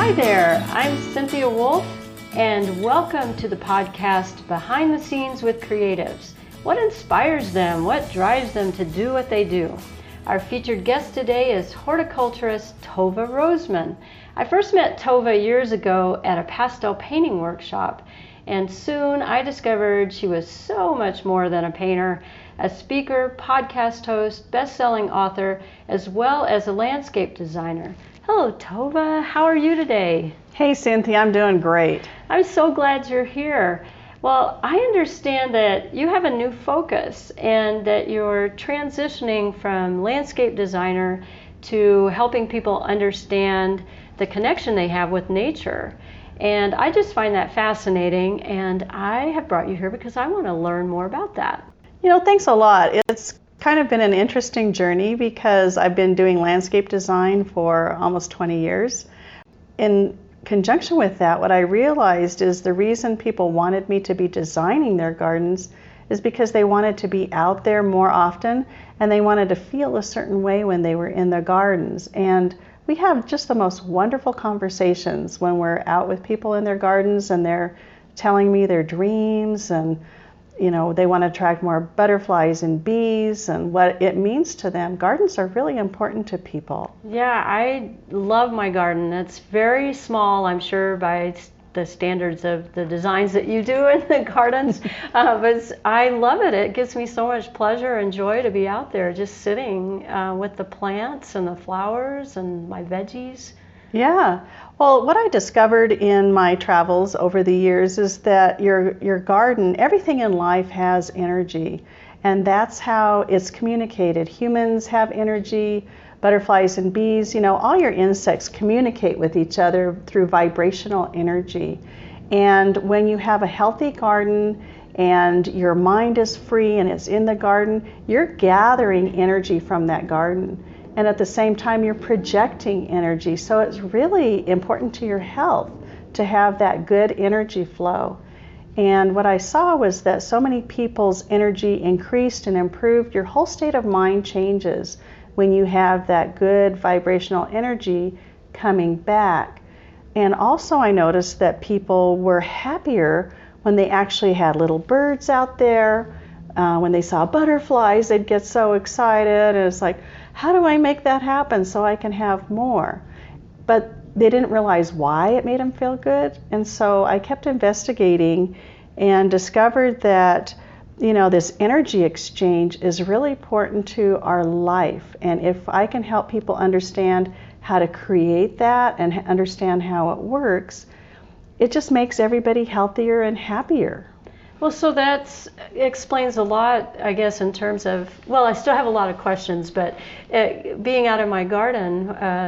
Hi there, I'm Cynthia Wolf, and welcome to the podcast Behind the Scenes with Creatives. What inspires them? What drives them to do what they do? Our featured guest today is horticulturist Tova Roseman. I first met Tova years ago at a pastel painting workshop, and soon I discovered she was so much more than a painter, a speaker, podcast host, best-selling author, as well as a landscape designer. Hello, Tova. How are you today? Hey, Cynthia. I'm doing great. I'm so glad you're here. Well, I understand that you have a new focus and that you're transitioning from landscape designer to helping people understand the connection they have with nature. And I just find that fascinating, and I have brought you here because I want to learn more about that. Thanks a lot. It's kind of been an interesting journey because I've been doing landscape design for almost 20 years. In conjunction with that, what I realized is the reason people wanted me to be designing their gardens is because they wanted to be out there more often and they wanted to feel a certain way when they were in their gardens. And we have just the most wonderful conversations when we're out with people in their gardens and they're telling me their dreams and they want to attract more butterflies and bees and what it means to them. Gardens are really important to people. Yeah, I love my garden. It's very small, I'm sure, by the standards of the designs that you do in the gardens. But I love it. It gives me so much pleasure and joy to be out there just sitting with the plants and the flowers and my veggies. Yeah. Well, what I discovered in my travels over the years is that your garden, everything in life has energy, and that's how it's communicated. Humans have energy, butterflies and bees, all your insects communicate with each other through vibrational energy. And when you have a healthy garden and your mind is free and it's in the garden, you're gathering energy from that garden. And at the same time, you're projecting energy. So it's really important to your health to have that good energy flow. And what I saw was that so many people's energy increased and improved. Your whole state of mind changes when you have that good vibrational energy coming back. And also I noticed that people were happier when they actually had little birds out there. When they saw butterflies, they'd get so excited. And it's like, how do I make that happen so I can have more? But they didn't realize why it made them feel good. And so I kept investigating and discovered that, this energy exchange is really important to our life. And if I can help people understand how to create that and understand how it works, it just makes everybody healthier and happier. Well, so that explains a lot, I guess, in terms of, I still have a lot of questions, but being out in my garden,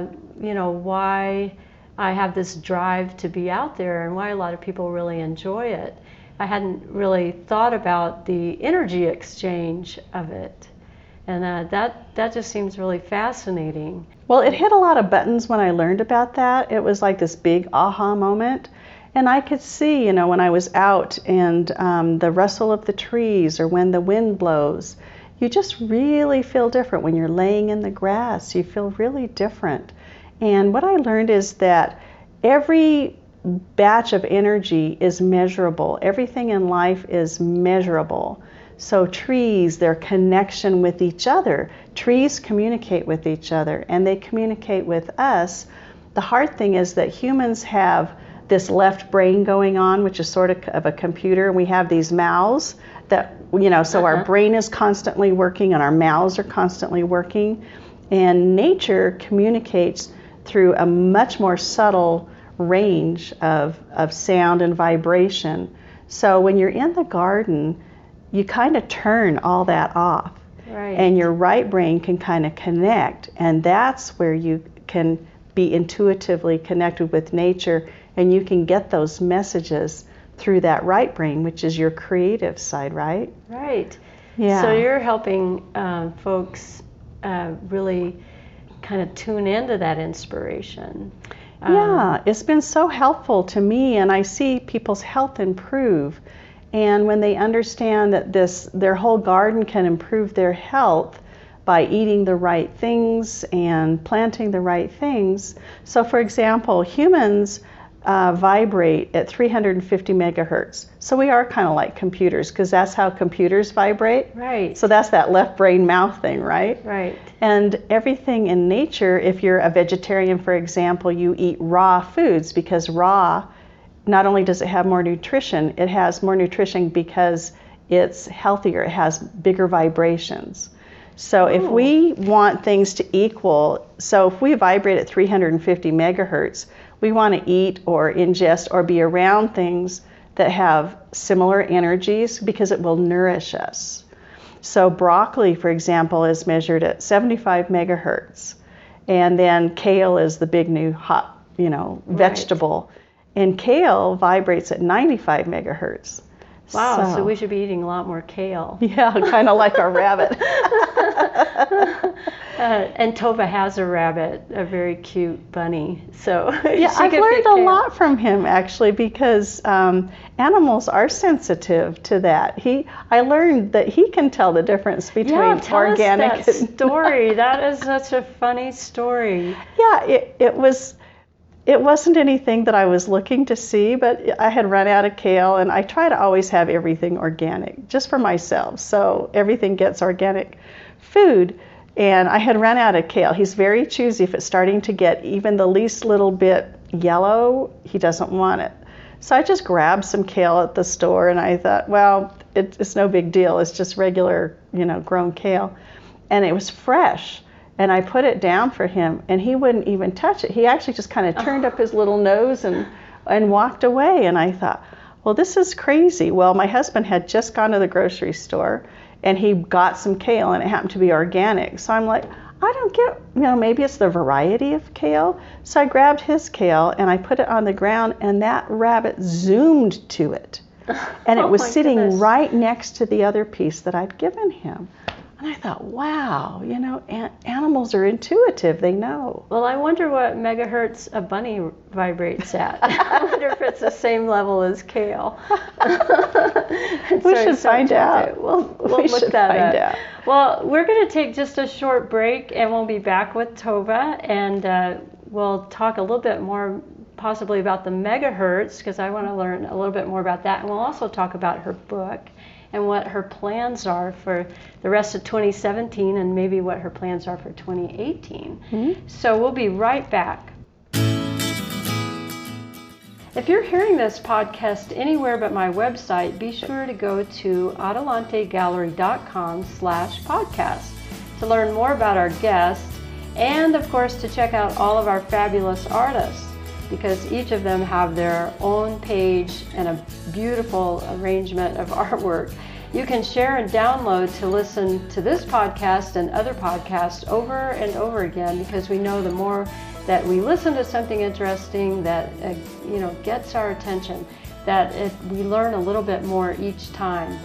why I have this drive to be out there and why a lot of people really enjoy it. I hadn't really thought about the energy exchange of it. And that just seems really fascinating. Well, it hit a lot of buttons when I learned about that. It was like this big aha moment. And I could see, when I was out and the rustle of the trees or when the wind blows, you just really feel different. When you're laying in the grass, you feel really different. And what I learned is that every batch of energy is measurable. Everything in life is measurable. So trees, their connection with each other, trees communicate with each other and they communicate with us. The hard thing is that humans have this left brain going on, which is sort of a computer. We have these mouths that, so our brain is constantly working and our mouths are constantly working. And nature communicates through a much more subtle range of sound and vibration. So when you're in the garden, you kind of turn all that off. Right. And your right brain can kind of connect. And that's where you can be intuitively connected with nature. And you can get those messages through that right brain, which is your creative side, right? Right. Yeah. So you're helping folks really kind of tune into that inspiration. Yeah, it's been so helpful to me, and I see people's health improve. And when they understand that their whole garden can improve their health, by eating the right things and planting the right things. So for example, humans vibrate at 350 megahertz. So we are kind of like computers, because that's how computers vibrate. Right. So that's that left brain mouth thing, right? Right. And everything in nature, if you're a vegetarian, for example, you eat raw foods, because raw, not only does it have more nutrition, it has more nutrition because it's healthier, it has bigger vibrations. So if we want things to equal, so if we vibrate at 350 megahertz, we want to eat or ingest or be around things that have similar energies, because it will nourish us. So broccoli, for example, is measured at 75 megahertz. And then kale is the big new hot, vegetable. And kale vibrates at 95 megahertz. Wow, so we should be eating a lot more kale. Yeah, kind of like our rabbit. And Tova has a rabbit, a very cute bunny. So yeah, I've learned a lot from him, actually, because animals are sensitive to that. I learned that he can tell the difference between organic us that story. That is such a funny story. Yeah, it wasn't anything that I was looking to see, but I had run out of kale, and I try to always have everything organic, just for myself, so everything gets organic food. And I had run out of kale. He's very choosy. If it's starting to get even the least little bit yellow, he doesn't want it. So I just grabbed some kale at the store, and I thought, well, it's no big deal. It's just regular, grown kale. And it was fresh. And I put it down for him, and he wouldn't even touch it. He actually just kind of turned up his little nose and walked away. And I thought, well, this is crazy. Well, my husband had just gone to the grocery store, and he got some kale, and it happened to be organic. So I'm like, I don't get, maybe it's the variety of kale. So I grabbed his kale, and I put it on the ground, and that rabbit zoomed to it. And it was sitting right next to the other piece that I'd given him. And I thought, wow, animals are intuitive. They know. Well, I wonder what megahertz a bunny vibrates at. I wonder if it's the same level as kale. We should find out. We'll look that up. Well, we're going to take just a short break, and we'll be back with Tova, and we'll talk a little bit more possibly about the megahertz, because I want to learn a little bit more about that. And we'll also talk about her book and what her plans are for the rest of 2017, and maybe what her plans are for 2018. Mm-hmm. So we'll be right back. If you're hearing this podcast anywhere but my website, be sure to go to adelantegallery.com/podcast to learn more about our guests, and of course to check out all of our fabulous artists, because each of them have their own page and a beautiful arrangement of artwork. You can share and download to listen to this podcast and other podcasts over and over again, because we know the more that we listen to something interesting that gets our attention, that we learn a little bit more each time.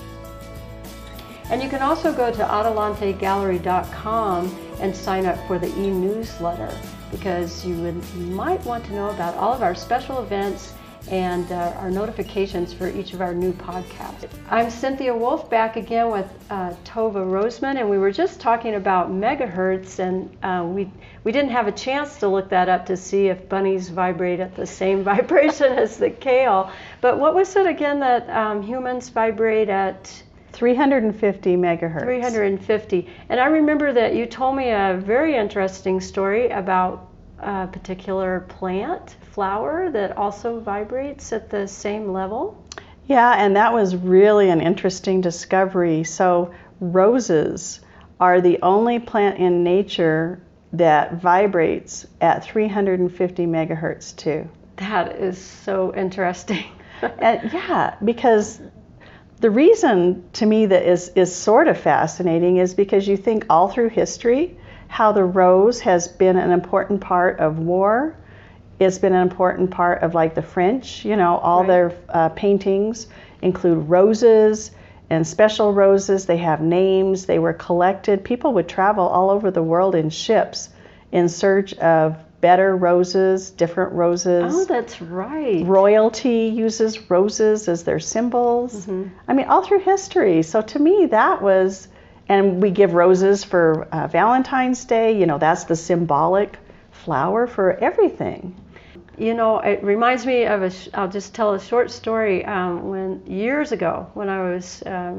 And you can also go to adelantegallery.com and sign up for the e-newsletter, because you might want to know about all of our special events and our notifications for each of our new podcasts. I'm Cynthia Wolf, back again with Tova Roseman, and we were just talking about megahertz, and we didn't have a chance to look that up to see if bunnies vibrate at the same vibration as the kale. But what was it again that humans vibrate at? 350 megahertz. 350. And I remember that you told me a very interesting story about a particular plant, flower, that also vibrates at the same level. Yeah, and that was really an interesting discovery. So roses are the only plant in nature that vibrates at 350 megahertz too. That is so interesting. And yeah, because the reason to me that is sort of fascinating is because you think all through history how the rose has been an important part of war. It's been an important part of like the French, all right. Their paintings include roses and special roses. They have names. They were collected. People would travel all over the world in ships in search of better roses, different roses. Oh, that's right. Royalty uses roses as their symbols. Mm-hmm. I mean, all through history. So to me, that was And we give roses for Valentine's Day. You know, that's the symbolic flower for everything. You know, it reminds me of I'll just tell a short story. When years ago, when I was,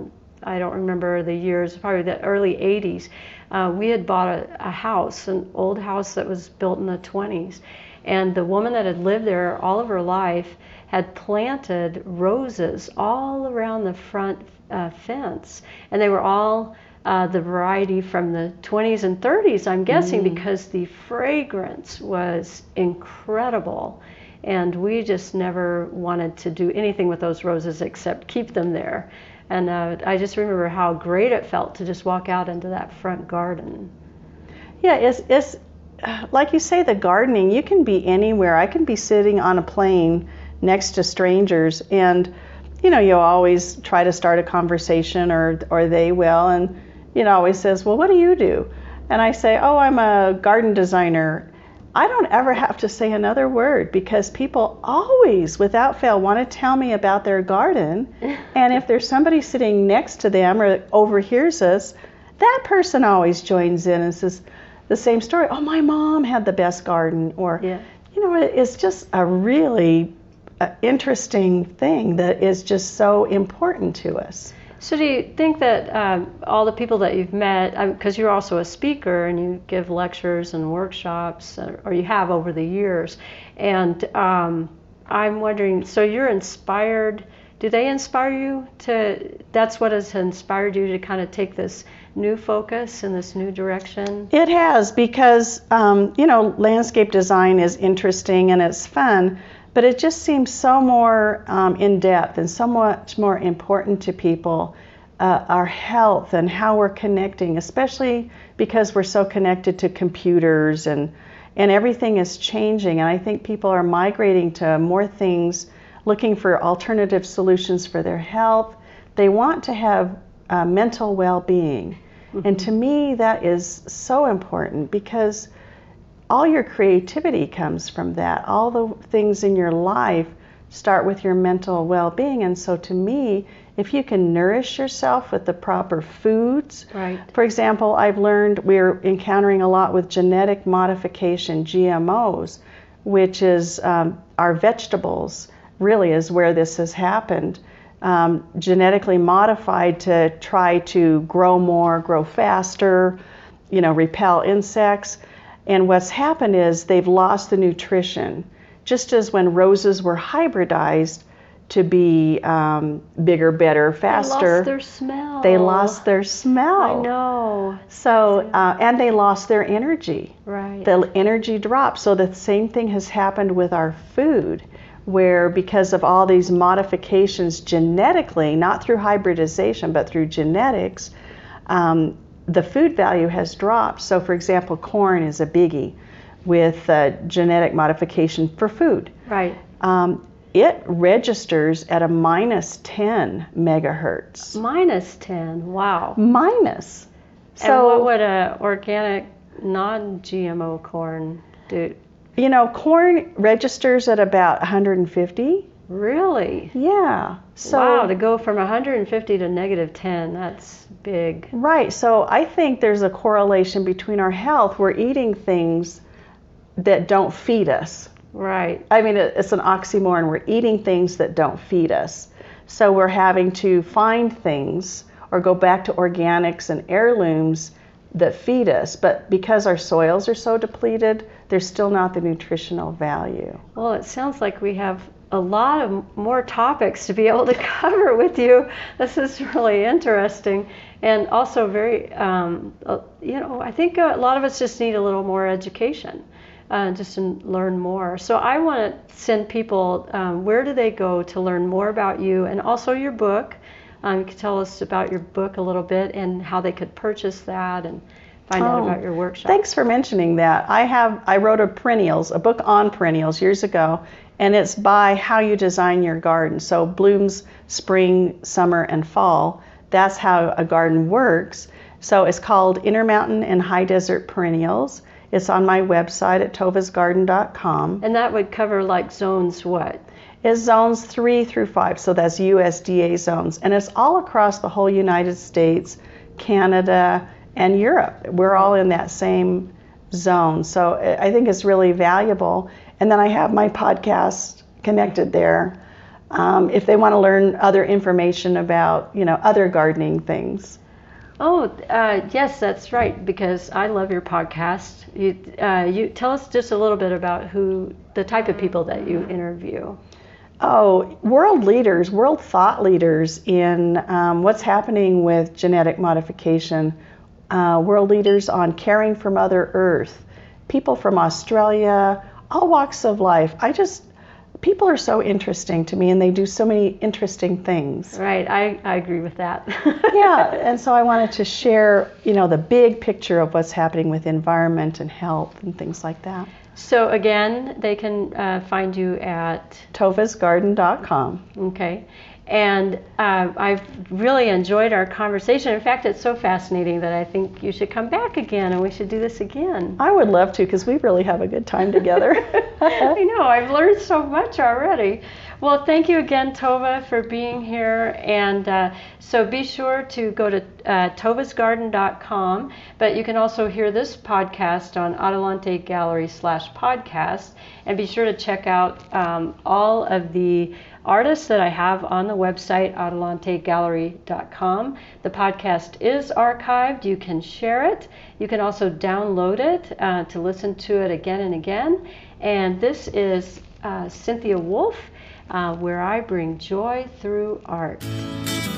I don't remember the years, probably the early 80s, we had bought a house, an old house that was built in the 20s. And the woman that had lived there all of her life had planted roses all around the front fence. And they were all the variety from the 20s and 30s, I'm guessing, because the fragrance was incredible. And we just never wanted to do anything with those roses except keep them there. And I just remember how great it felt to just walk out into that front garden. Yeah, it's like you say, the gardening, you can be anywhere. I can be sitting on a plane next to strangers, and you know, you always try to start a conversation, or they will, and you know, always says, well, what do you do? And I say, oh, I'm a garden designer. I don't ever have to say another word, because people always, without fail, want to tell me about their garden. And if there's somebody sitting next to them or overhears us, that person always joins in and says the same story. Oh, my mom had the best garden. Or, you know, it's just a really interesting thing that is just so important to us. So do you think that all the people that you've met, because you're also a speaker and you give lectures and workshops, or you have over the years, and I'm wondering, so you're inspired, do they inspire you to, that's what has inspired you to kind of take this new focus in this new direction? It has, because, you know, landscape design is interesting and it's fun, but it just seems so more in depth and so much more important to people, our health and how we're connecting, especially because we're so connected to computers, and everything is changing. And I think people are migrating to more things, looking for alternative solutions for their health. They want to have mental well-being. And to me, that is so important, because all your creativity comes from that. All the things in your life start with your mental well-being. And so to me, if you can nourish yourself with the proper foods, right. For example, I've learned we're encountering a lot with genetic modification, GMOs, which is our vegetables, really is where this has happened. Genetically modified to try to grow more, grow faster, you know, repel insects. And what's happened is they've lost the nutrition. Just as when roses were hybridized to be bigger, better, faster. They lost their smell. They lost their smell. I know. So, and they lost their energy. Right. The energy dropped. So the same thing has happened with our food, where because of all these modifications genetically, not through hybridization, but through genetics, the food value has dropped. So for example, corn is a biggie with genetic modification for food. Right. It registers at a -10 megahertz. -10, wow. Minus. So and what would a organic, non-GMO corn do? You know, corn registers at about 150. Really? Yeah. So, wow, to go from 150 to -10, that's big. Right. So I think there's a correlation between our health. We're eating things that don't feed us. Right. I mean, it's an oxymoron. We're eating things that don't feed us. So we're having to find things or go back to organics and heirlooms that feed us. But because our soils are so depleted, there's still not the nutritional value. Well, it sounds like we have a lot of more topics to be able to cover with you. This is really interesting, and also very, you know, I think a lot of us just need a little more education, just to learn more. So I want to send people, where do they go to learn more about you and also your book? You could tell us about your book a little bit and how they could purchase that and find out about your workshop. Thanks for mentioning that. I wrote a book on perennials years ago, and it's by how you design your garden. So blooms spring, summer, and fall. That's how a garden works. So it's called Intermountain and High Desert Perennials. It's on my website at tovasgarden.com. And that would cover like zones what? It's zones 3 through 5, so that's USDA zones. And it's all across the whole United States, Canada, and Europe. We're all in that same zone. So I think it's really valuable. And then I have my podcast connected there. If they want to learn other information about, other gardening things. Oh, yes, that's right, because I love your podcast. You tell us just a little bit about the type of people that you interview. Oh, world thought leaders in what's happening with genetic modification, world leaders on caring for Mother Earth, people from Australia, all walks of life. People are so interesting to me, and they do so many interesting things. Right, I agree with that. Yeah, and so I wanted to share, the big picture of what's happening with environment and health and things like that. So again, they can find you at tovasgarden.com. Okay. And I've really enjoyed our conversation. In fact, it's so fascinating that I think you should come back again and we should do this again. I would love to, because we really have a good time together. I know, I've learned so much already. Well, thank you again, Tova, for being here. And so be sure to go to tovasgarden.com, but you can also hear this podcast on Adelante Gallery /podcast. And be sure to check out all of the artists that I have on the website, adelantegallery.com. The podcast is archived. You can share it. You can also download it to listen to it again and again. And this is Cynthia Wolf, where I bring joy through art.